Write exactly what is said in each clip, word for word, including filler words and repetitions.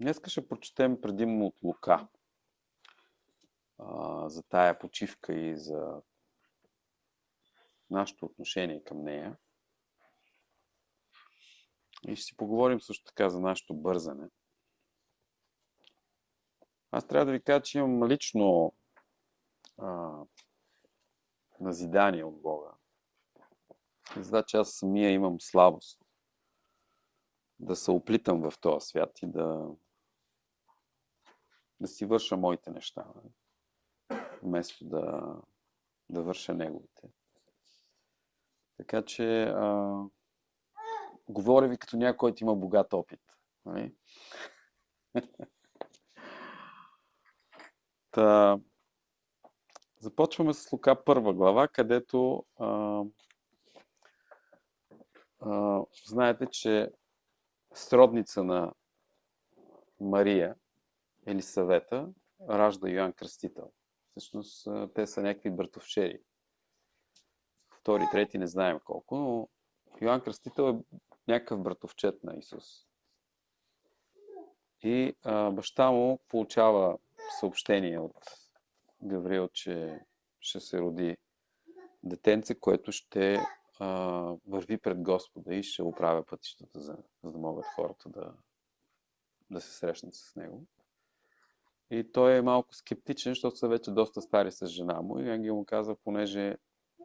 Днес ще прочетем предимно от Лука а, за тая почивка и за нашето отношение към нея. И ще си поговорим също така за нашето бързане. Аз трябва да ви кажа, че имам лично а, назидание от Бога. Значи аз самия имам слабост да се оплитам в този свят и да, да си върша моите неща, вместо да, да върша неговите. Така че а, говоря ви като някой, който има богат опит. Нали? Та, започваме с Лука първа глава, където а, а, знаете, че сродница на Мария, Елисавета, ражда Йоан Кръстител. Всъщност те са някакви братовчери. Втори, трети, не знаем колко, но Йоан Кръстител е някакъв братовчет на Исус. И а, баща му получава съобщение от Гавриил, че ще се роди детенце, което ще а, върви пред Господа и ще оправя пътищата, за, за да могат хората да, да се срещнат с него. И той е малко скептичен, защото са вече доста стари с жена му. И ангел му казва, понеже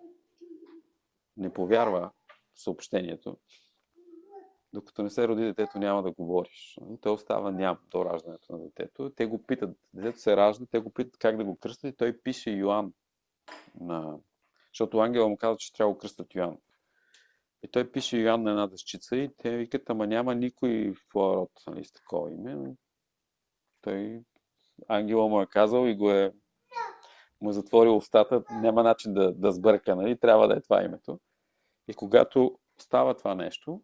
не повярва в съобщението, докато не се роди детето, няма да говориш. И той остава ням до раждането на детето. Те го питат, детето се ражда, те го питат как да го кръстят и той пише Йоан. На... Защото ангела му казва, че трябва да го кръстят Йоан. И той пише Йоан на една дъщица и те викат, ама няма никой в твоя род, нали, с такова име. Той, ангела му е казал и го е му е затворил устата, няма начин да, да сбърка, нали, трябва да е това името. И когато става това нещо,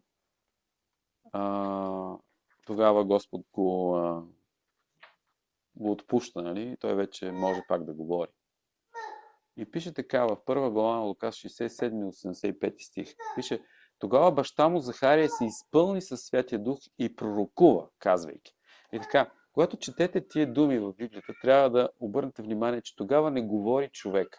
а, тогава Господ го, а, го отпуща, нали, той вече може пак да говори. И пише така в първа глава на Лука шейсет и седми до осемдесет и пети стих. Пише, тогава баща му Захария се изпълни със Святия Дух и пророкува, казвайки. И така, когато четете тия думи в Библията, трябва да обърнете внимание, че тогава не говори човек.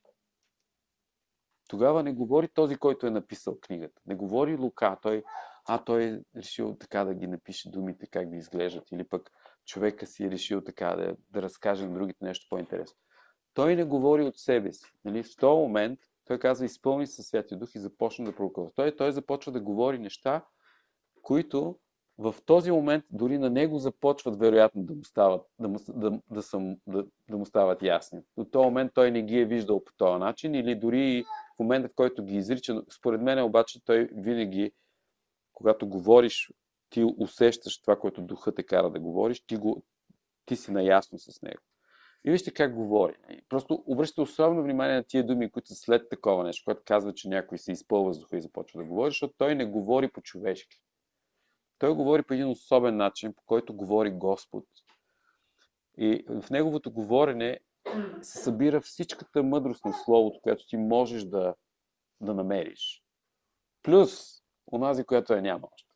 Тогава не говори този, който е написал книгата. Не говори Лука. Той, а той е решил така да ги напише думите, как да изглеждат. Или пък човека си е решил така да, да разкаже на другите нещо по-интересно. Той не говори от себе си. Нали? В този момент той казва, изпълни със Святия Дух и започна да пророкува. Той, той започва да говори неща, които в този момент дори на него започват вероятно да му стават, да му, да, да са, да, да му стават ясни. До този момент той не ги е виждал по този начин или дори в момента, в който ги изрича. Според мен обаче той винаги, когато говориш, ти усещаш това, което духът те кара да говориш, ти, го, ти си наясно с него. И вижте как говори. Просто обръщате особено внимание на тия думи, които са след такова нещо, което казва, че някой се изпълва с духа и започва да говори, защото той не говори по-човешки. Той говори по един особен начин, по който говори Господ. И в неговото говорене се събира всичката мъдрост на Словото, която ти можеш да, да намериш. Плюс онази, която я няма още.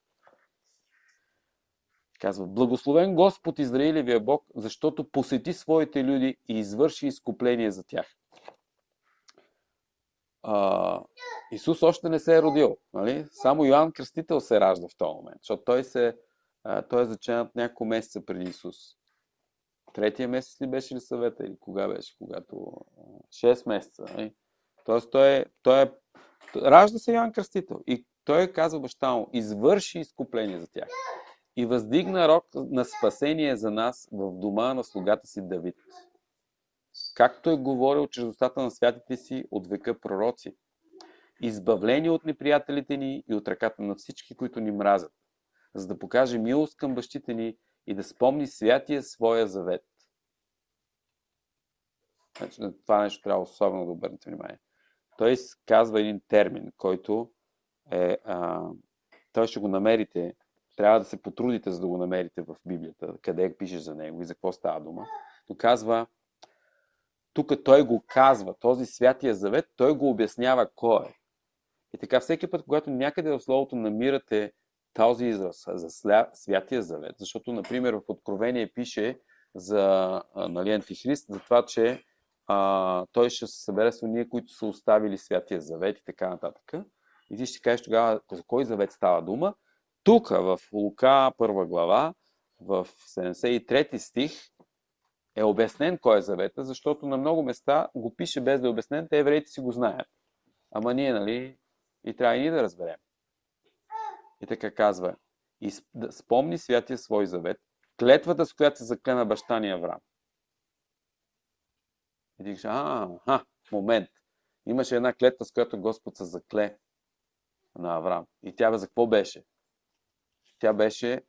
Казва, благословен Господ Израилевия Бог, защото посети своите люди и извърши изкупление за тях. А, Исус още не се е родил. Нали? Само Йоан Кръстител се ражда в този момент, защото той, се, а, той е заченат няколко месеца преди Исус. Третия месец ли беше ли съвета или кога беше? Когато... шест месеца. Нали? Тоест той е, той е... Ражда се Йоан Кръстител и той казва баща му, извърши изкупление за тях. И въздигна рог на спасение за нас в дома на слугата си Давид. Както е говорил чрез устата на святите си от века пророци. Избавление от неприятелите ни и от ръката на всички, които ни мразят, за да покаже милост към бащите ни и да спомни святия своя завет. Значи, на това нещо трябва особено да обърнете внимание. Той казва един термин, който е... А, той ще го намерите, трябва да се потрудите, за да го намерите в Библията, къде пишеш за него и за какво става дума. Но казва, тук той го казва, този святия завет, той го обяснява кой е. И така, всеки път, когато някъде в Словото намирате този израз за сля, Святия Завет, защото, например, в Откровение пише за а, нали, Антихрист, за това, че а, той ще се събере с уния, които са оставили Святия Завет и така нататък. И ти ще кажеш тогава за кой завет става дума. Тук, в Лука, първа глава, в седемдесет и трети стих, е обяснен кой е завета, защото на много места го пише без да е обяснен, те евреите си го знаят. Ама ние, нали, и трябва и ние да разберем. И така казва, и спомни святия свой завет, клетвата, с която се заклена баща ни Авраам. И ти кажеш, а, а, момент. Имаше една клетва, с която Господ се закле на Авраам. И тя за какво беше? Тя беше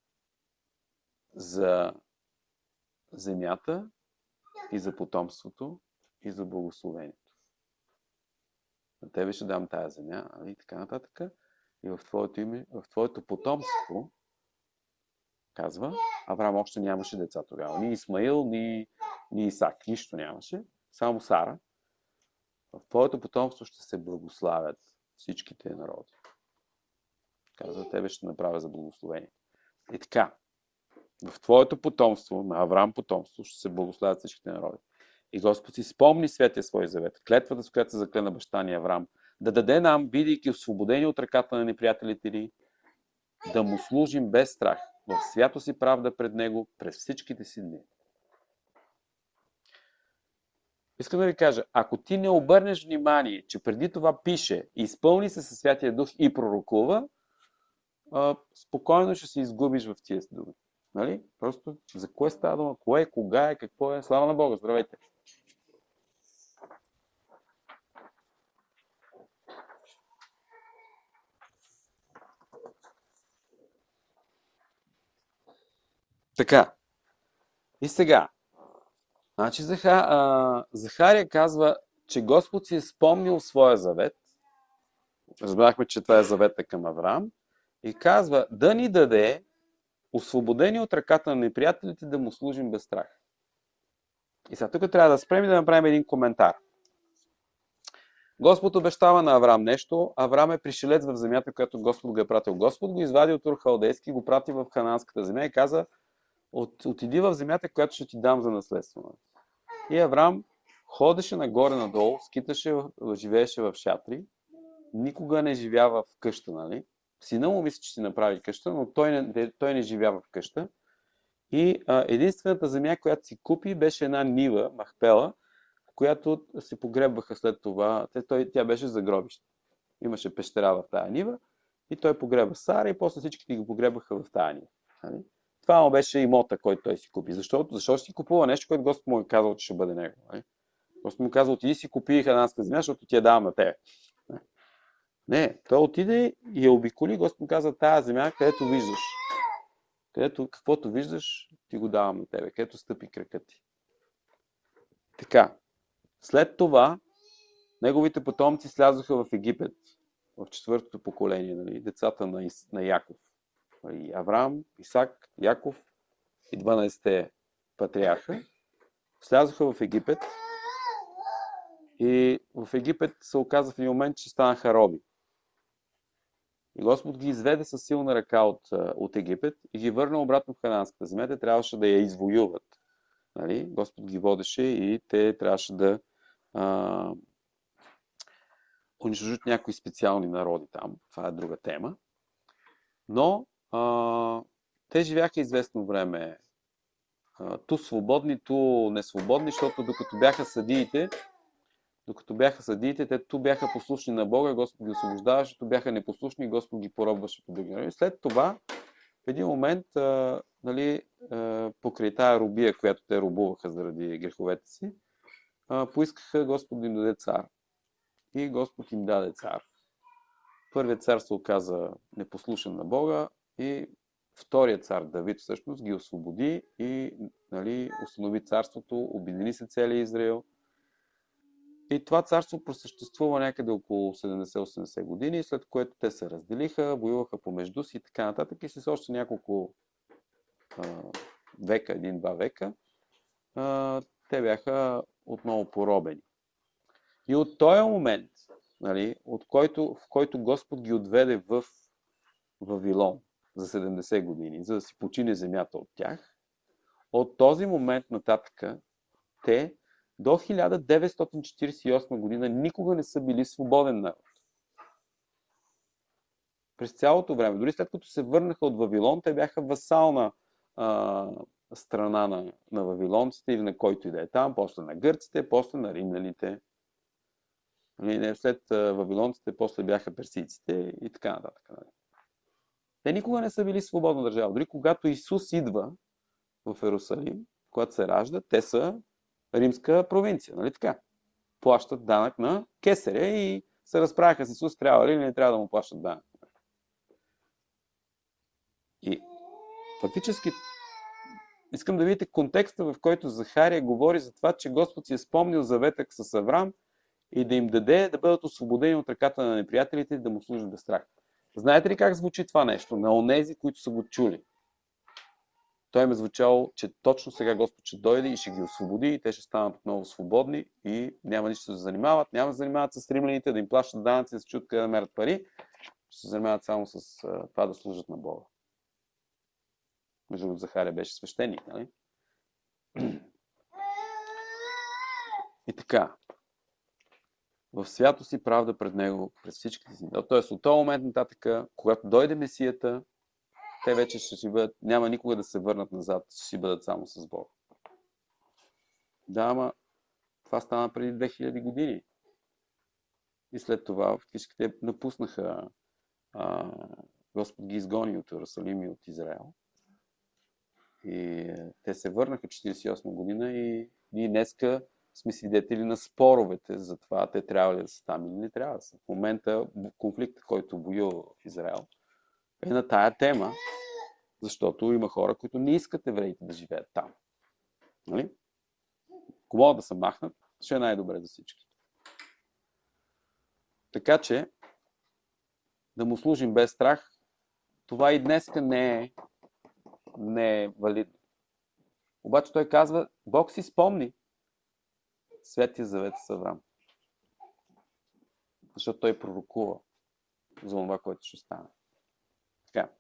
за земята и за потомството и за благословението. На тебе ще дам тая земя, и така нататък. И в твоето име, в твоето потомство, казва, Авраам още нямаше деца тогава. Ни Исмаил, ни, ни Исак. Нищо нямаше. Само Сара. В твоето потомство ще се благославят всичките народи. Казва, тебе ще направя за благословение. И така, в твоето потомство, на Авраам потомство, ще се благославят всичките народи. И Господ си спомни святия свой завет, клетвата, с която се заклена баща ни Авраам, да даде нам, бидейки освободени от ръката на неприятелите ни, да му служим без страх, в свято си правда пред него през всичките си дни. Искам да ви кажа, ако ти не обърнеш внимание, че преди това пише, изпълни се със Святия Дух и пророкува, спокойно ще се изгубиш в тия думи. Нали? Просто за кое става дума, кое е, кога е, какво е. Слава на Бога, здравейте! Така. И сега. Значи Заха, а, Захария казва, че Господ си е спомнил своя завет. Разбрахме, че това е завета към Авраам. И казва да ни даде, освободени от ръката на неприятелите, да му служим без страх. И сега тук трябва да спрем и да направим един коментар. Господ обещава на Авраам нещо. Авраам е пришелец в земята, която Господ го е пратил. Господ го извади от Ур Халдейски, го прати в Хананската земя и каза, от, отиди в земята, която ще ти дам за наследство. И Авраам ходеше нагоре-надолу, скиташе, живееше в шатри, никога не живя в къща, нали? Сина му мисли, че си направи къща, но той не, той не живя в къща. И а, единствената земя, която си купи, беше една нива, Махпела, в която се погребваха след това. Той, тя беше за гробище. Имаше пещера в тая нива и той погреба Сара и после всичките ги погребаха в тая нива. Нали? Това му беше имота, който той си купи. Защо? Защо си купува нещо, което Господ му е казал, че ще бъде него? Нали? Господ му казал, отиди си купи хананска земя, защото ти я давам на тебе. Не, той отиде и я обиколи, Господ му каза, тая земя, където виждаш. Където, каквото виждаш, ти го давам на тебе, където стъпи кракът ти. Така, след това, неговите потомци слязоха в Египет, в четвъртото поколение, нали, децата на, Ис, на Яков. И Авраам, Исак, Яков и дванайсетте патриарха слязоха в Египет и в Египет се оказа в един момент, че станаха роби. И Господ ги изведе със силна ръка от, от Египет и ги върна обратно в Хананската земя. Те трябваше да я извоюват. Нали? Господ ги водеше и те трябваше да а, унищожат някои специални народи там. Това е друга тема. Но а, те живяха известно време а, ту свободни, ту несвободни, защото докато бяха съдиите, Докато бяха съдиите, те ту бяха послушни на Бога, Господ ги освобождаваше, ту бяха непослушни, Господ ги поробваше по други народи. След това, в един момент, а, нали, а, покрай тая робия, която те робуваха заради греховете си, а, поискаха Господ да им даде цар. И Господ им даде цар. Първият цар се оказа непослушен на Бога и вторият цар, Давид, всъщност ги освободи и, нали, установи царството, обедини се целия Израил. И това царство просъществува някъде около седемдесет-осемдесет години, след което те се разделиха, воюваха помежду си и така нататък. И с още няколко а, века, един-два века, а, те бяха отново поробени. И от този момент, нали, от който, в който Господ ги отведе в Вавилон за седемдесет години, за да си почине земята от тях, от този момент нататък те до хиляда деветстотин четиридесет и осма година никога не са били свободен народ. През цялото време, дори след като се върнаха от Вавилон, те бяха васална а, страна на, на вавилонците или на който и да е там, после на гърците, после на римляните. След вавилонците, после бяха персийците и така нататък. Те никога не са били свободна държава. Дори когато Исус идва в Йерусалим, когато се ражда, те са римска провинция, нали така? Плащат данък на кесаря и се разправяха с Исус, трябва ли или не трябва да му плащат данък. И фактически искам да видите контекста, в който Захария говори за това, че Господ си е спомнил заветък с Аврам и да им даде да бъдат освободени от ръката на неприятелите и да му служат без страх. Знаете ли как звучи това нещо на онези, които са го чули? Той им е звучало, че точно сега Господ ще дойде и ще ги освободи и те ще станат отново свободни и няма нищо да се занимават. Няма да се занимават с римляните, да им плащат данъци, да се чуят къде да мерят пари. Ще се занимават само с а, това да служат на Бога. Между другото, Захария беше свещеник, нали? И така. В святост и правда пред него през всичките си. Тоест от този момент нататък, когато дойде Месията, те вече ще си бъдат, няма никога да се върнат назад, ще си бъдат само с Бог. Да, ама това стана преди две хиляди години. И след това фактически те напуснаха, а, Господ ги изгони от Йерусалим и от Израел. И те се върнаха четиридесет и осма година и ние днеска сме свидетели на споровете за това, те трябва ли да са там или не трябва да са. В момента конфликтът, който воюва в Израел, е на тая тема, защото има хора, които не искат евреите да живеят там. Нали? Ако могат да се махнат, ще е най-добре за всички. Така че, да му служим без страх, това и днеска не е, не е валидно. Обаче той казва, Бог си спомни Светия завет с Аврам. Защото той пророкува за това, което ще стане. Така.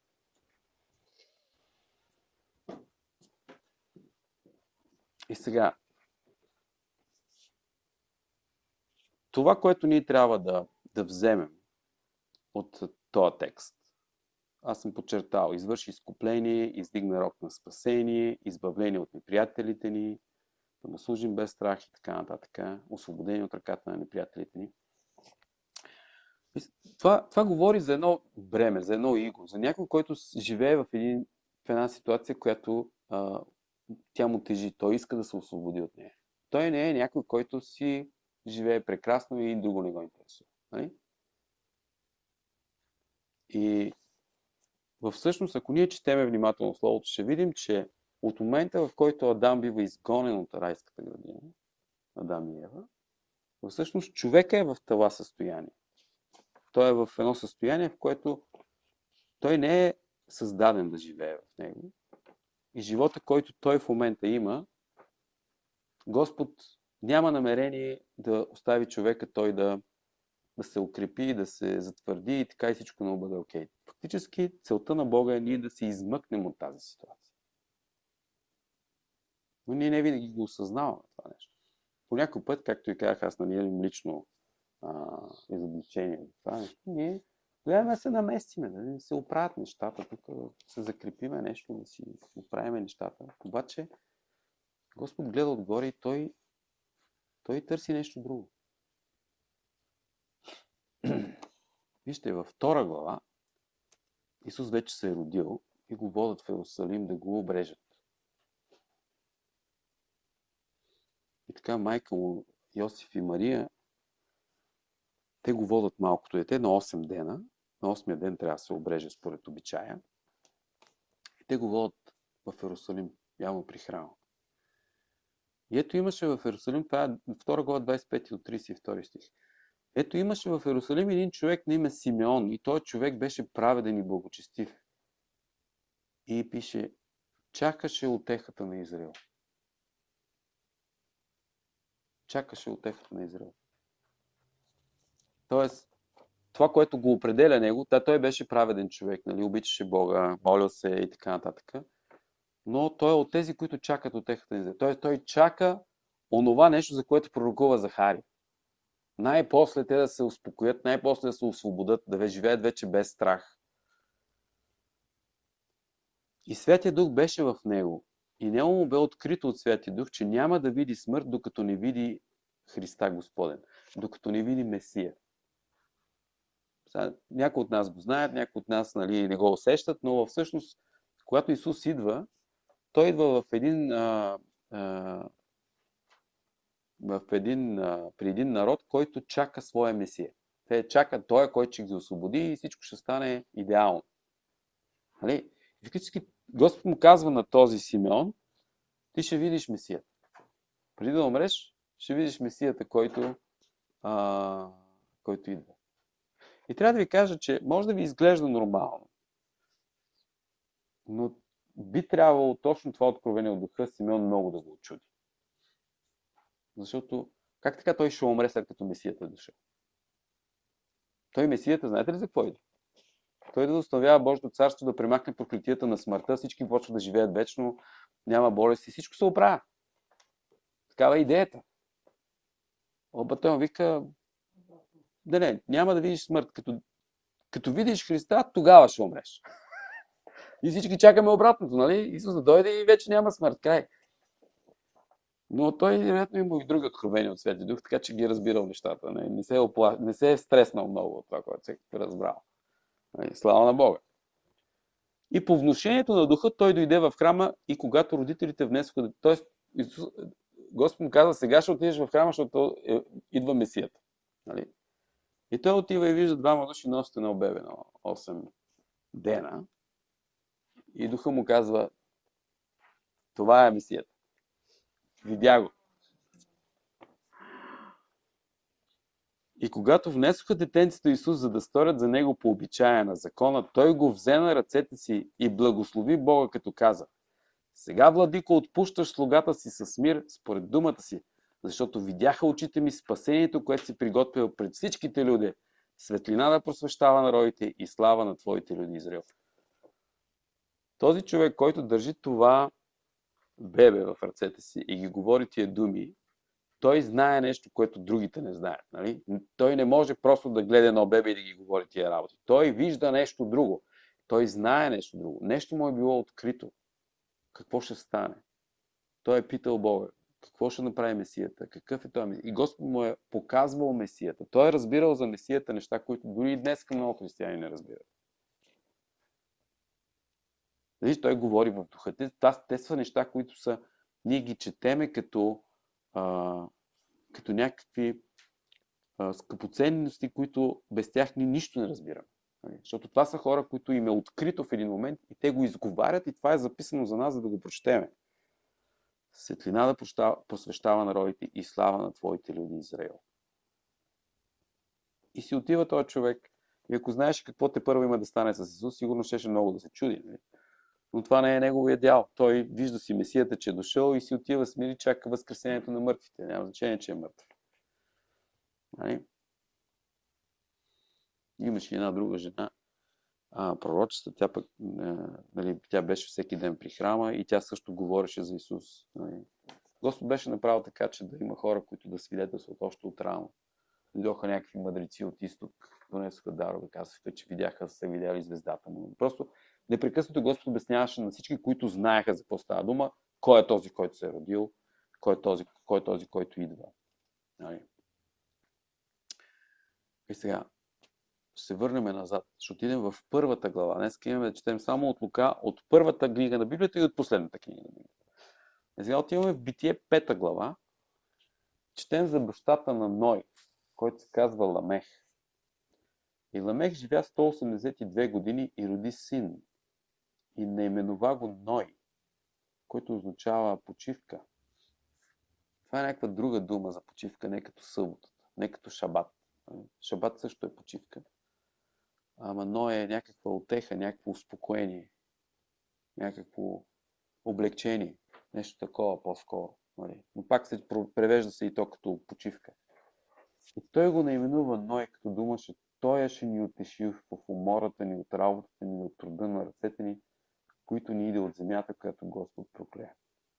И сега, това, което ние трябва да, да вземем от този текст, аз съм подчертал, извърши изкупление, издигна рок на спасение, избавление от неприятелите ни, да му служим без страх и така нататък, освободени от ръката на неприятелите ни. Това, това говори за едно бреме, за едно иго, за някой, който живее в, един, в една ситуация, която а, тя му тежи. Той иска да се освободи от нея. Той не е някой, който си живее прекрасно и друго не го интересува. Нали? И всъщност, ако ние четеме внимателно Словото, ще видим, че от момента, в който Адам бива изгонен от райската градина, Адам и Ева, всъщност човека е в това състояние. Той е в едно състояние, в което той не е създаден да живее в него. И живота, който той в момента има, Господ няма намерение да остави човека той да, да се укрепи, да се затвърди и така и всичко да бъде окей. Фактически целта на Бога е ние да се измъкнем от тази ситуация. Но ние не винаги го осъзнаваме това нещо. По някой път, както и казах, аз нали имам лично а, изобличение за това нещо, ние гледаме да се наместиме, да не се оправят нещата, тук да се закрепиме нещо, да си оправиме нещата. Обаче Господ гледа отгоре и той, той търси нещо друго. Вижте, във втора глава Исус вече се е родил и го водят в Йерусалим да го обрежат. И така майка му, Йосиф и Мария, те го водят малкото дете на осем дена. На осмия ден трябва да се обреже според обичая. И те го водят в Йерусалим, явно при храма. И ето имаше в Йерусалим, това е втора глава двадесет и пети от тридесет и втори стих. Ето имаше в Йерусалим един човек на име Симеон и този човек беше праведен и благочестив. И пише, чакаше утехата на Израил. Чакаше утехата на Израил. Тоест, това, което го определя него, да, той беше праведен човек, нали, обичаше Бога, молил се и така нататък. Но той е от тези, които чакат утехата ни. Той, той чака онова нещо, за което пророкува Захари. Най-после те да се успокоят, най-после да се освободят, да живеят вече без страх. И Святия Дух беше в него. И него му бе открито от Святия Дух, че няма да види смърт, докато не види Христа Господен, докато не види Месия. Някои от нас го знаят, някои от нас, нали, не го усещат, но всъщност, когато Исус идва, той идва в един, а, а, в един а, при един народ, който чака своя Месия. Те чакат той, който ще ги освободи и всичко ще стане идеално. Нали? Фактически Господ му казва на този Симеон: ти ще видиш Месията. Преди да умреш, ще видиш Месията, който, а, който идва. И трябва да ви кажа, че може да ви изглежда нормално, но би трябвало точно това откровение от Духа Симеон много да го очуди. Защото как така той ще умре, след като Месията е дошъл? Той Месията, знаете ли за какво иде? Той да установява Божието царство, да премахне проклетията на смъртта, всички почват да живеят вечно, няма болести, всичко се оправя. Такава е идеята. Оба той му вика: да не, няма да видиш смърт. Като, като видиш Христа, тогава ще умреш. И всички чакаме обратното, нали? Исус да дойде и вече няма смърт. Край. Но той, вероятно, има и други откровения от Святия Дух, така че ги е разбирал нещата. Не, не, се, е опла... не се е стреснал много от това, което се е разбрал. Слава на Бога. И по внушението на Духа той дойде в храма и когато родителите внесоха... Тоест, Исус... Господ му каза: сега ще отидеш в храма, защото е... идва Месията. Нали? И той отива и вижда двама души носят едно бебе на осем дена. И Духа му казва: това е Месията. Видя го. И когато внесоха детенцето Исус, за да сторят за него по обичая на закона, той го взе на ръцете си и благослови Бога, като каза: сега, владико, отпущаш слугата си с мир според думата си, защото видяха очите ми спасението, което си приготвил пред всичките люди, светлина да просвещава народите и слава на твоите люди Израил. Този човек, който държи това бебе в ръцете си и ги говори тия думи, той знае нещо, което другите не знаят. Нали? Той не може просто да гледа едно бебе и да ги говори тия работи. Той вижда нещо друго. Той знае нещо друго. Нещо му е било открито. Какво ще стане? Той е питал Бога: какво ще направи Месията? Какъв е той Месия? И Господ му е показвал Месията. Той е разбирал за Месията неща, които дори и днес много християни не разбират. Виж, той говори в духа. Те, те са неща, които са... Ние ги четеме като, а, като някакви а, скъпоценности, които без тях ни нищо не разбираме. Защото това са хора, които им е открито в един момент и те го изговарят и това е записано за нас, за да го прочетеме. Светлина да просвещава народите и слава на твоите люди Израил. И си отива този човек и ако знаеш какво те първо има да стане с Исус, сигурно щеше много да се чуди. Не? Но това не е неговия дял. Той вижда си Месията, че е дошъл и си отива смири, чака възкресението на мъртвите. Няма значение, че е мъртв. Нали? Имаше една друга жена, а, пророчества, тя пък, нали, тя беше всеки ден при храма и тя също говореше за Исус. Нали. Господ беше направил така, че да има хора, които да свидетелстват още от рано. Дойдоха някакви мъдреци от изток, донесоха дарове, казаха, че видяха, са видяли звездата му. Просто непрекъснато Господ обясняваше на всички, които знаеха за какво става дума, кой е този, който се е родил, кой е този, кой е този който идва. Нали. И сега ще се върнем назад. Ще отидем в първата глава. Днес имаме да четем само от Лука, от първата книга на Библията и от последната книга на Библията. И сега отиваме в Битие пета глава. Четем за бащата на Ной, който се казва Ламех. И Ламех живя сто осемдесет и две години и роди син. И наименова го Ной, който означава почивка. Това е някаква друга дума за почивка, не като съботата, не като шабат. Шабат също е почивка. Ама Ной е някаква утеха, някакво успокоение, някакво облегчение, нещо такова по-скоро. Нали? Но пак се превежда се и то като почивка. И той го наименува Ной, като думаше Той ще ни утеши в умората ни, от работата ни, от труда на ръцете ни, които ни иде от земята, която Господ проклее.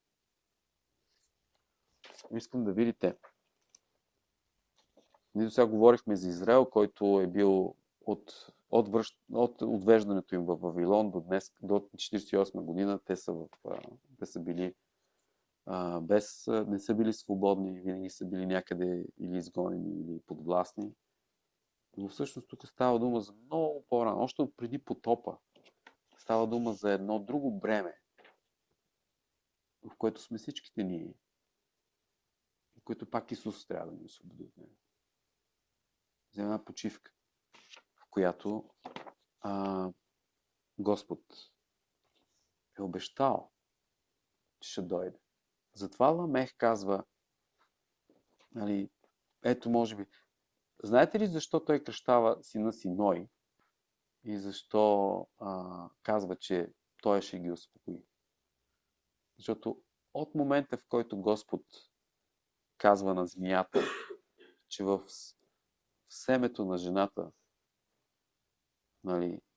Искам да видите. Ние до сега говорихме за Израел, който е бил от, от, връщ, от отвеждането им в Вавилон до днес, до четиридесет и осма година. Те са, в, те са били а, без, не са били свободни, винаги са били някъде или изгонени, или подвластни. Но всъщност тук става дума за много по-рано, още преди потопа. Става дума за едно друго бреме, в което сме всичките ние, в което пак Исус трябва да ни освободи от него. За една почивка, в която а, Господ е обещал, че ще дойде. Затова Ламех казва, нали, ето може би, знаете ли защо той кръщава сина си Ной и защо а, казва, че той ще ги успокои? Защото от момента, в който Господ казва на змията, че в в семето на жената, нали,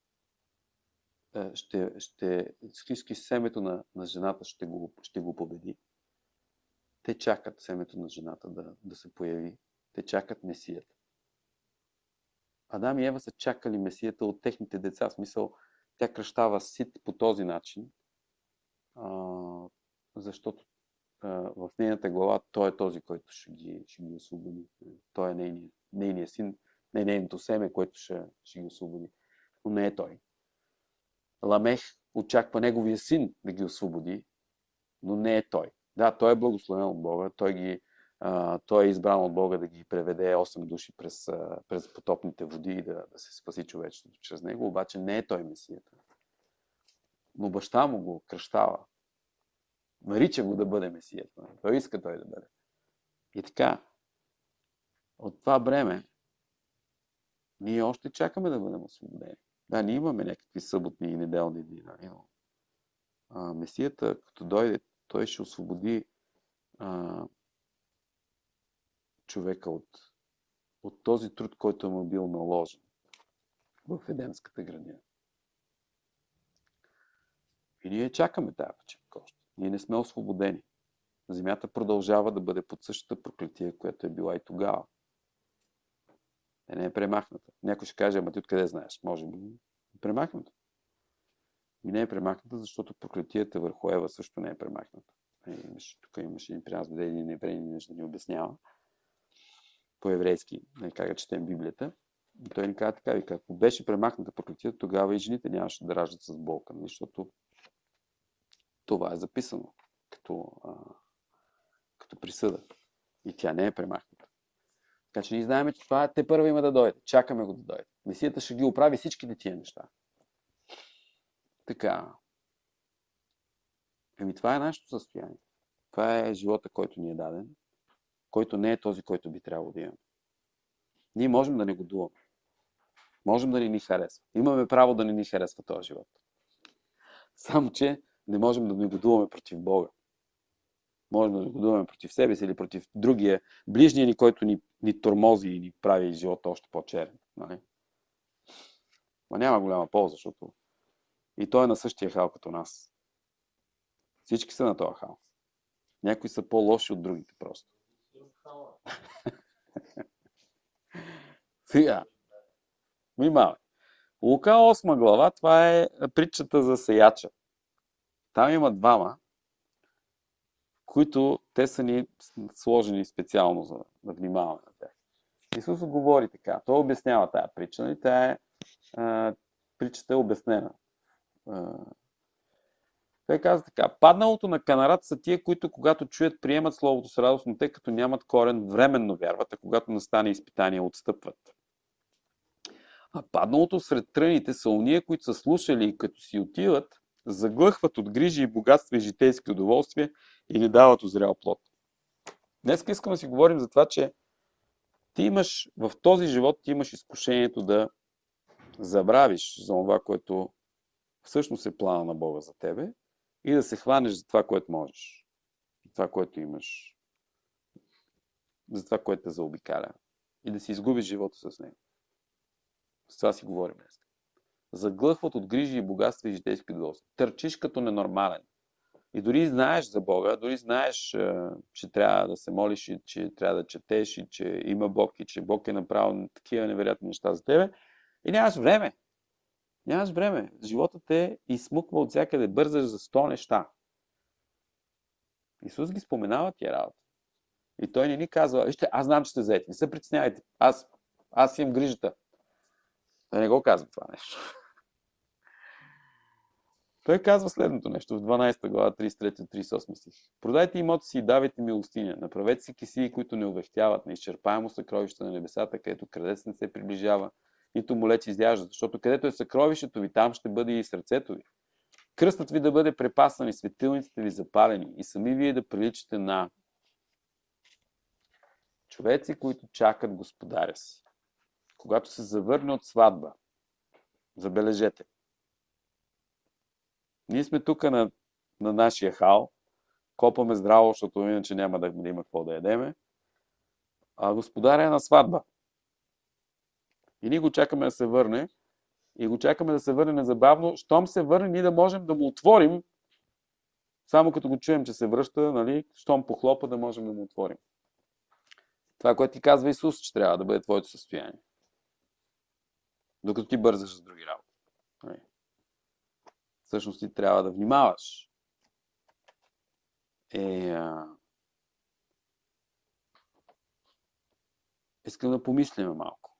ще, ще, ще семето на, на жената ще го, ще го победи. Те чакат семето на жената да, да се появи. Те чакат Месията. Адам и Ева са чакали Месията от техните деца. В смисъл, тя кръщава Сит по този начин, а, защото а, в нейната глава той е този, който ще ги, ще ги освободи. Той е нейният, нейният син, не нейното семе, което ще, ще ги освободи. Но не е той. Ламех очаква неговия син да ги освободи, но не е той. Да, той е благословен от Бога, той, ги, а, той е избран от Бога да ги преведе осем души през, а, през потопните води и да, да се спаси човечеството чрез него, обаче не е той Месията. Но баща му го кръщава. Нарича го да бъде Месията. Той иска той да бъде. И така, от това бреме, ние още чакаме да бъдем освободени. Да, ние имаме някакви съботни и неделни дни, но а, Месията, като дойде, той ще освободи а, човека от, от този труд, който му бил наложен в Едемската градина. И ние чакаме тази почивка още. Ние не сме освободени. Земята продължава да бъде под същата проклетия, която е била и тогава. Е, не е премахната. Някой ще каже, ама ти откъде знаеш? Може би е премахната. И не е премахната, защото проклетията върху Ева също не е премахната. Е, имаш, тук имаше един при нас, бъде един евреин да ни обяснява по-еврейски, как да четем Библията. И той ни каза така, вика, ако беше премахната проклетията, тогава и жените нямаше да раждат с болка, защото това е записано като, а, като присъда. И тя не е премахната. Така че ние знаем, че това те първо има да дойде. Чакаме го да дойде. Месията ще ги оправи всичките тия неща. Така. Еми това е нашето състояние. Това е живота, който ни е даден, който не е този, който би трябвало да имаме. Ние можем да не го дуваме. Можем да не ни харесва. Имаме право да не ни харесва този живот. Само, че не можем да негодуваме против Бога. Можем да негодуваме против себе си или против другия, ближния ни, който ни, ни тормози и ни прави живота още по-черен. Нали? Но няма голяма полза, защото и той е на същия хал като нас. Всички са на този хал. Някои са по-лоши от другите просто. Сега. Внимавай. Лука осма глава, това е притчата за сеяча. Там има двама, които те са ни сложени специално за да внимаваме на тях. Исус говори така. Той обяснява тая притча. Нали? Тая а, притчата е обяснена. А, той каза така. Падналото на канарата са тия, които когато чуят, приемат словото с радост, но те като нямат корен, временно вярват, а когато настане изпитание, отстъпват. А падналото сред тръните са уния, които са слушали и като си отиват, заглъхват от грижи и богатства и житейски удоволствия и не дават озрял плод. Днес искам да си говорим за това, че ти имаш, в този живот ти имаш изкушението да забравиш за това, което всъщност е плана на Бога за тебе и да се хванеш за това, което можеш. За това, което имаш. За това, което те заобикаля. И да си изгубиш живота с него. това си говорим днес. Заглъхват от грижи и богатства и житейски удоволствия. Търчиш като ненормален. И дори знаеш за Бога, дори знаеш, че трябва да се молиш и че трябва да четеш и че има Бог и че Бог е направил такива невероятни неща за тебе. И нямаш време. Нямаш време. Животът те изсмуква от всякъде. Бързаш за сто неща. Исус ги споменава тия работа. И той не ни казва, вижте, аз знам, че сте заети. Не се притеснявайте. Аз, аз имам грижата. Той не го казва това нещо. Той казва следното нещо в дванадесета глава, тридесет и трети до тридесет и осми стих. Продайте имота си и давайте милостиня. Направете си кисии, които не увехтяват, на изчерпаемо съкровище на небесата, където крадец не се приближава, нито молец изяжда, защото където е съкровището ви, там ще бъде и сърцето ви. Кръстът ви да бъде препасан и светилниците ви запалени и сами вие да приличате на човеци, които чакат господаря си. Когато се завърне от сватба, забележете, ние сме тук на, на нашия хал, копаме здраво, защото иначе няма да, да има какво да ядеме, а господаря е на сватба. И ние го чакаме да се върне, и го чакаме да се върне незабавно. Щом се върне, ние да можем да му отворим, само като го чуем, че се връща, нали, щом похлопа, да можем да му отворим. Това, което ти казва Исус, че трябва да бъде твоето състояние. Докато ти бързаш с други работи. Нали. Всъщност ти трябва да внимаваш. Е, а... Искам да помислим малко.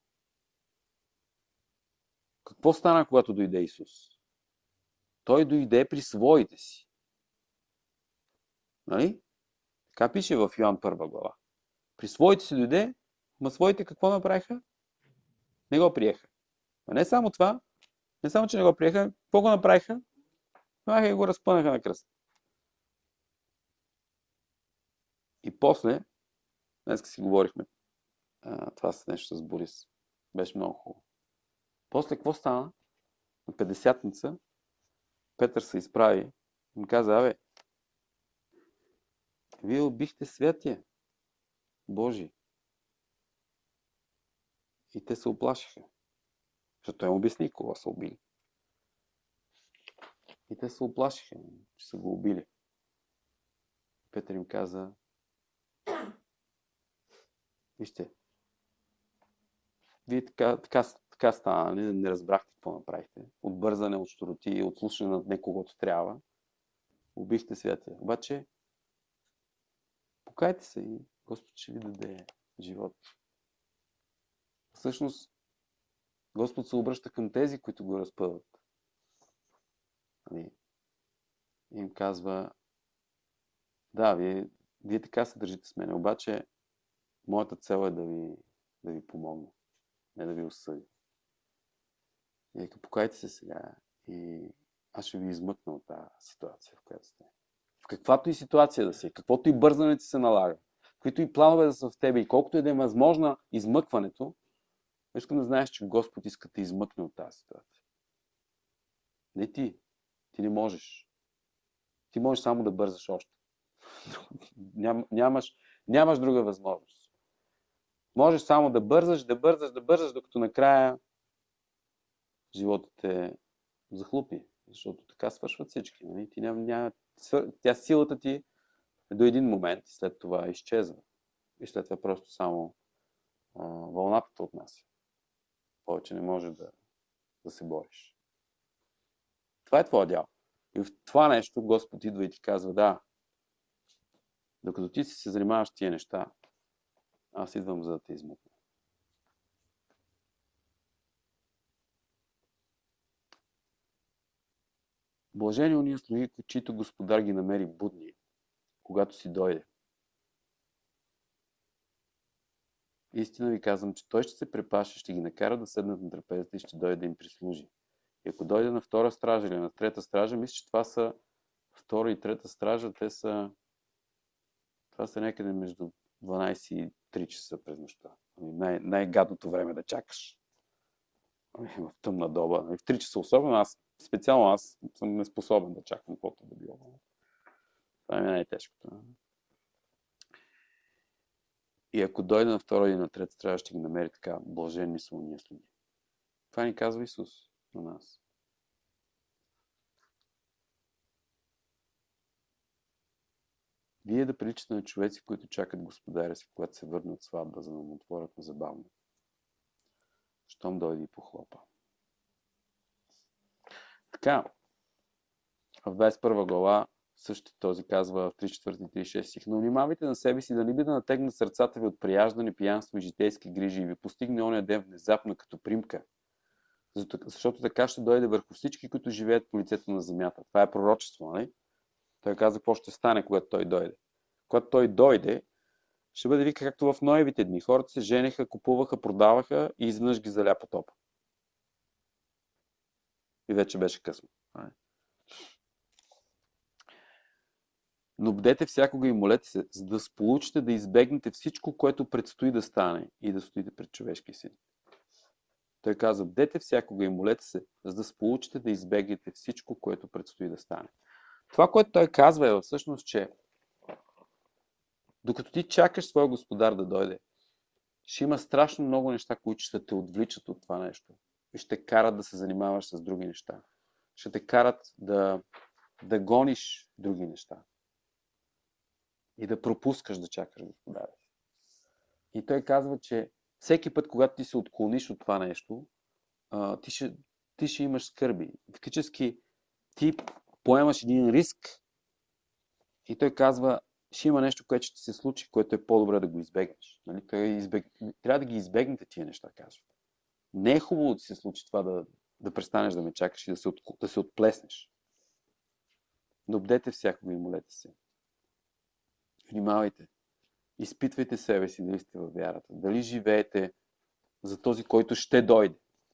Какво стана, когато дойде Исус? Той дойде при своите си. Нали? Така пише в Йоан първа глава. При своите си дойде, ма своите какво направиха? Не го приеха. А не само това, не само, че не го приеха, какво го направиха? Махаха и го разпънаха на кръст. И после, днес си говорихме, а, това с нещо с Борис. Беше много хубаво. После какво стана? На Петдесятница Петър се изправи и му каза, абе, вие убихте святия Божий. И те се оплашиха. Защото той им обясни кога са убили. И те се оплашиха, че са го убили. Петър им каза, вижте, вие така, така, така стана, не, не разбрахте какво направихте. От бързане, от щуроти, от слушане над некогото трябва. Убихте святия. Обаче, покайте се и Господ ще ви даде живот. Всъщност, Господ се обръща към тези, които го разпъват. И им казва, да, вие, вие така се държите с мен, обаче моята цел е да ви, да ви помогна, не да ви осъдя. И нека покайте се сега и аз ще ви измъкна от тази ситуация, в която сте. В каквато и ситуация да си, каквото и бързане ти се налага, каквито и планове да са в тебе и колкото и да е възможно измъкването, искам да знаеш, че Господ иска да те измъкне от тази ситуация. Не ти. Ти не можеш. Ти можеш само да бързаш още. Ням, нямаш, нямаш друга възможност. Можеш само да бързаш, да бързаш, да бързаш, докато накрая животът те захлупи. Защото така свършват всички. Нали? Ти няма, няма, тя силата ти е до един момент и след това изчезва. И след това просто само а, вълната от нас. Повече не може да, да се бориш. Това е твоя дял. И в това нещо Господ идва и ти казва, да, докато ти си се занимаваш с тия неща, аз идвам за да те измъкна. Блажени уния слуги, чието господар ги намери будни, когато си дойде. Истина ви казвам, че той ще се препаше, ще ги накара да седнат на трапезата и ще дойде да им прислужи. И ако дойде на втора стража или на трета стража, мисля, че това са втора и трета стража, те са това са някъде между дванадесет и три часа през нощта. Най- най-гадното време да чакаш. В тъмна доба. В три часа особено, аз специално аз съм неспособен да чакам каквото да било. Това е най-тежкото. И ако дойде на втора или на трета стража, ще ги намери така, блаженни са уния слуги. Това ни казва Исус на нас. Вие да приличате на човеци, които чакат господаря си, когато се върне от сватба, за да му отворят незабавно. Щом дойде и похлопа. Така, в двадесет и първа глава също този казва в тридесет и четвърти и тридесет и шести стих: но внимавайте на себе си да не би да натегнат сърцата ви от прияждане, пиянство и житейски грижи и ви постигне оня ден внезапно като примка. Защото така ще дойде върху всички, които живеят по лицето на земята. Това е пророчество, нали? Той каза какво ще стане, когато той дойде. Когато той дойде, ще бъде вика както в Ноевите дни. Хората се женеха, купуваха, продаваха и изведнъж ги заля потопа. И вече беше късно. Но бдете всякога и молете се, за да сполучите да избегнете всичко, което предстои да стане и да стоите пред човешки син. Той каза: бдете всякога и молете се, за да сполучите да избегнете всичко, което предстои да стане. Това, което той казва, е всъщност, че докато ти чакаш своя господар да дойде, ще има страшно много неща, които ще те отвличат от това нещо. И ще карат да се занимаваш с други неща. Ще те карат да, да гониш други неща. И да пропускаш да чакаш господара. И той казва, че всеки път, когато ти се отклониш от това нещо, ти ще, ти ще имаш скърби. Фактически ти поемаш един риск и той казва, ще има нещо, което ще се случи, което е по-добре да го избегнеш. Нали? Той избег... Трябва да ги избегнете тия неща, казва. Не е хубаво да се случи това да, да престанеш да ме чакаш и да се, от... да се отплеснеш. Но бдете всякога и молете се. Внимавайте. Изпитвайте себе си дали сте във вярата. Дали живеете за този, който ще дойде.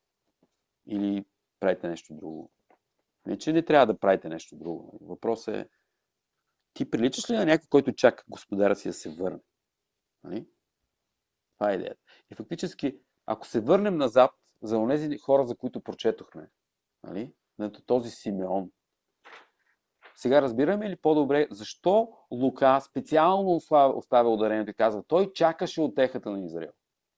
Или правите нещо друго. Не, че не трябва да правите нещо друго. Въпросът е, ти приличаш ли на някой, който чака господара си да се върне? Нали? Това е идеята. И фактически, ако се върнем назад за онези хора, за които прочетохме, нали? На този Симеон, сега разбираме ли по-добре защо Лука специално оставя ударението и казва, той чакаше утехата на Израел.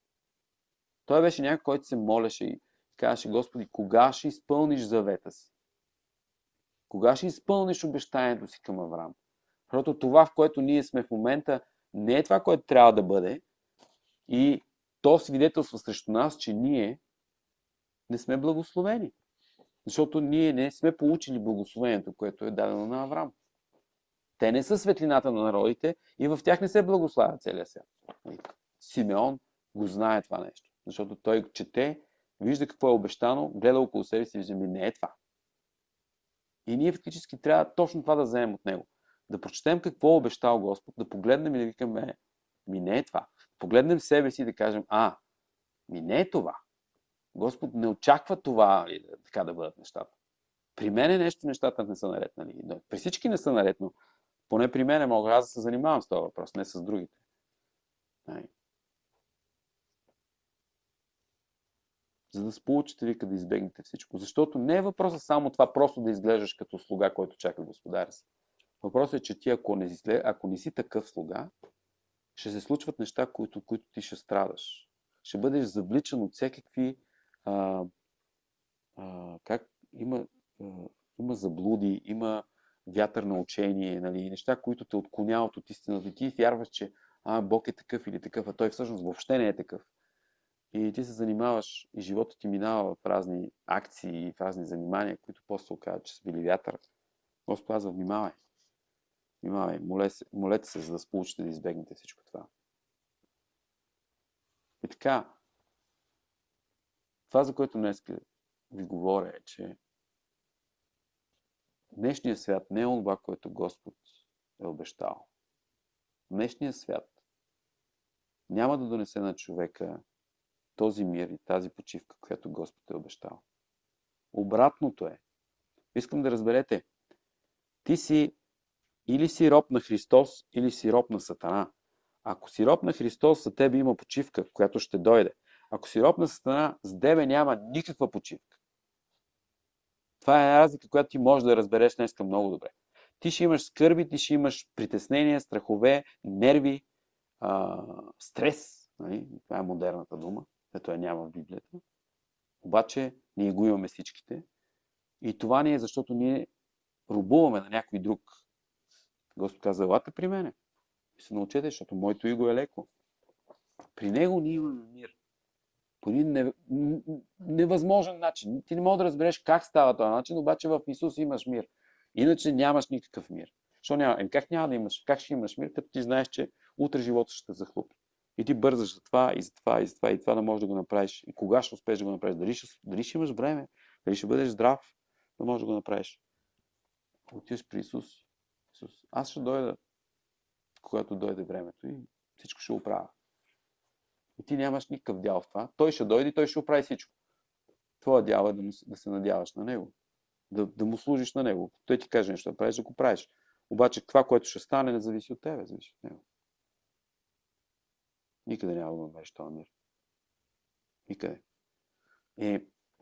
Той беше някой, който се молеше и казваше, Господи, кога ще изпълниш завета си? Кога ще изпълниш обещанието си към Авраам? Защото това, в което ние сме в момента, не е това, което трябва да бъде. И то свидетелства срещу нас, че ние не сме благословени. Защото ние не сме получили благословението, което е дадено на Авраам. Те не са светлината на народите и в тях не се благославя целия свят. Симеон го знае това нещо. Защото той чете, вижда какво е обещано, гледа около себе си и вижда, ми не е това. И ние фактически трябва точно това да вземем от него. Да прочетем какво е обещал Господ, да погледнем и да викаме, ми не е това. Погледнем себе си и да кажем, а, ми не е това. Господ не очаква това, така да бъдат нещата. При мене нещо нещата не са наред. Нали? При всички не са наред, но поне при мене мога аз да се занимавам с този въпрос, не с другите. Нали? За да сполучите вика да избегнете всичко. Защото не е въпросът само това просто да изглеждаш като слуга, който чака господаря си. Въпросът е, че ти ако не, ако не си такъв слуга, ще се случват неща, които, които ти ще страдаш. Ще бъдеш завличан от всякакви а, а, как има, а, има заблуди, има вятър на учение, нали, неща, които те отклоняват от истината. И ти вярваш, че а, Бог е такъв или такъв, а той всъщност въобще не е такъв. И ти се занимаваш и живота ти минава в разни акции, в разни занимания, които после се оказват, че са били вятър. Господ казва, внимавай. Внимавай, молете се, за да сполучите да избегнете всичко това. И така, това, за което днес ви говоря, е, че днешният свят не е това, което Господ е обещал. Днешният свят няма да донесе на човека този мир и тази почивка, която Господ е обещал. Обратното е. Искам да разберете, ти си или си роб на Христос, или си роб на Сатана. Ако си роб на Христос, за тебе има почивка, която ще дойде. Ако си роб на Сатана, с тебе няма никаква почивка. Това е разлика, която ти можеш да разбереш днеска много добре. Ти ще имаш скърби, ти ще имаш притеснения, страхове, нерви, а, стрес. Нали? Това е модерната дума, ето я няма в Библията. Обаче ние го имаме всичките. И това ни е, защото ние рубуваме на някой друг. Господ каза, елате при мене. И се научете, защото моето иго е леко. При него ние имаме мир. По един невъзможен начин. Ти не можеш да разбереш как става този начин, обаче в Исус имаш мир. Иначе нямаш никакъв мир. Що няма? Е, как няма да имаш? Как ще имаш мир, като ти знаеш, че утре живота ще те захлупи. И ти бързаш за това, и за това, и за това, и това да можеш да го направиш. И кога ще успееш да го направиш? Дали ще, дали ще имаш време? Дали ще бъдеш здрав да можеш да го направиш? Отиваш при Исус. Исус. Аз ще дойда, когато дойде времето и всичко ще оправя. И ти нямаш никакъв дял в това. Той ще дойде и той ще оправи всичко. Твоя дял е да, му, да се надяваш на него. Да, да му служиш на него. Той ти каже нещо да правиш, да го правиш. Обаче това, което ще стане, не зависи от тебе, зависи от него. Никъде няма да намериш този мир. Никъде. И,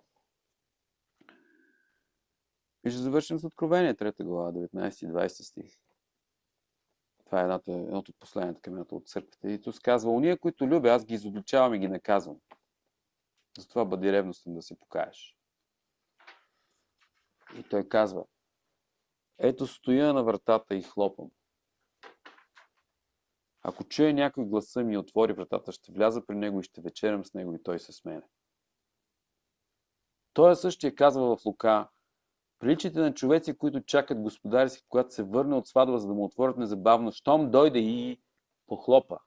и ще завършим с Откровение, трета глава, деветнайсети и двайсети стих. Това е едното, едното от последните камената от църквата. И Исус казва, уния, които любя, аз ги изобличавам и ги наказвам. Затова бъди ревностен да се покаеш. И той казва, ето стоя на вратата и хлопам. Ако чуе някой гласа ми и отвори вратата, ще вляза при него и ще вечерям с него и той се смене. Той същия казва в Лука, приличите на човеци, които чакат господари си, когато се върне от сватба, за да му отворят незабавно, щом дойде и похлопа.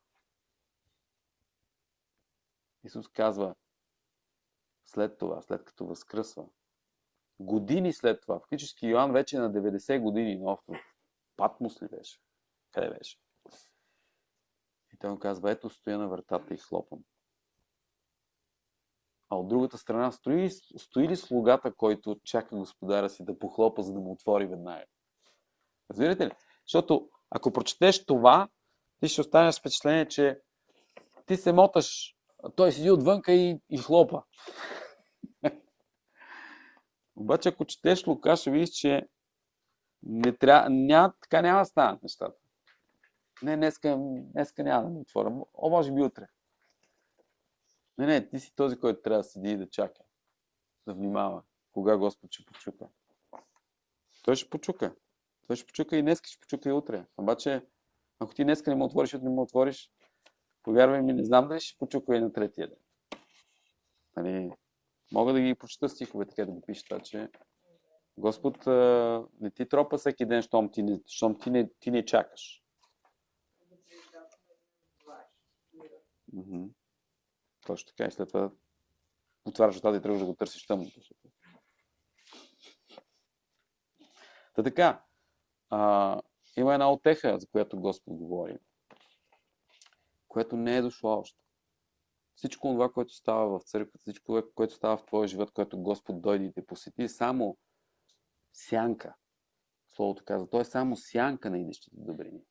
Исус казва, след това, след като възкръсва, години след това, фактически Йоан вече е на деветдесет години на остров. Патмос ли беше? Къде беше? И той му казва, ето стоя на вратата и хлопам. А от другата страна стои, стои ли слугата, който чака господаря си да похлопа, за да му отвори веднага? Разбирате ли? Защото ако прочетеш това, ти ще останеш с впечатление, че ти се моташ, той седи отвънка и, и хлопа. Обаче ако четеш Лука, ще видиш, че не тря... ня... така няма да станат нещата. Не, днеска, днеска няма да му отворя. О, може би утре. Не, не, ти си този, който трябва да седи и да чака. Да внимава. Кога Господ ще почука. Той ще почука. Той ще почука и днеска, ще почука и утре. Обаче, ако ти днеска не му отвориш, утре не му отвориш, повярвай ми, не знам дали ще почука и на третия ден. Нали, мога да ги прочета стихове, така да го пише това, че Господ а, не ти тропа всеки ден, щом ти не, щом ти не, ти не чакаш. Mm-hmm. Точно така и след това отваряш вратата и тръгваш да го търсиш тъмното. Та така, а, има една утеха, за която Господ говори, което не е дошло още. Всичко това, което става в църквата, всичко, което става в твоя живот, което Господ дойде и те посети, е само сянка. Словото казва, то е само сянка на идещите добрини.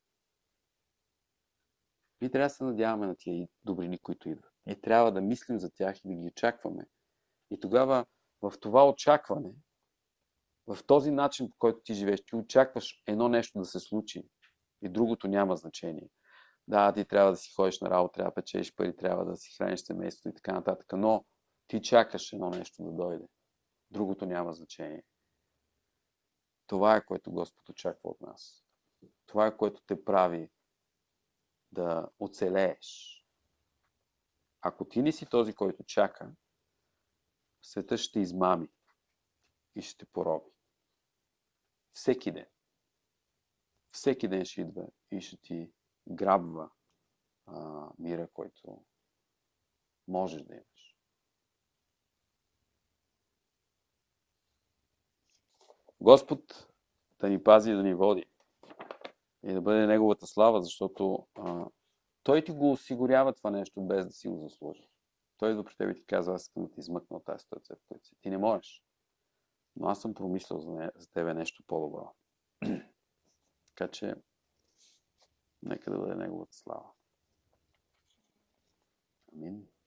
Ние трябва да се надяваме на тия добрини, които идват. И трябва да мислим за тях и да ги очакваме. И тогава в това очакване, в този начин, по който ти живееш, ти очакваш едно нещо да се случи и другото няма значение. Да, ти трябва да си ходиш на работа, трябва да печеш пари, трябва да си храниш семейството и така нататък, но ти чакаш едно нещо да дойде. Другото няма значение. Това е, което Господ очаква от нас. Това е, което те прави да оцелееш. Ако ти не си този, който чака, светът ще измами и ще те пороби. Всеки ден. Всеки ден ще идва и ще ти грабва а, мира, който можеш да имаш. Господ да ни пази и да ни води и да бъде Неговата слава, защото а, Той ти го осигурява това нещо, без да си го заслужи. Той до при тебе ти казва, аз искам да ти измъкна от тази ситуация, в която си. Ти не можеш. Но аз съм промислил за, не, за тебе нещо по-добро. Така че, нека да бъде Неговата слава. Амин.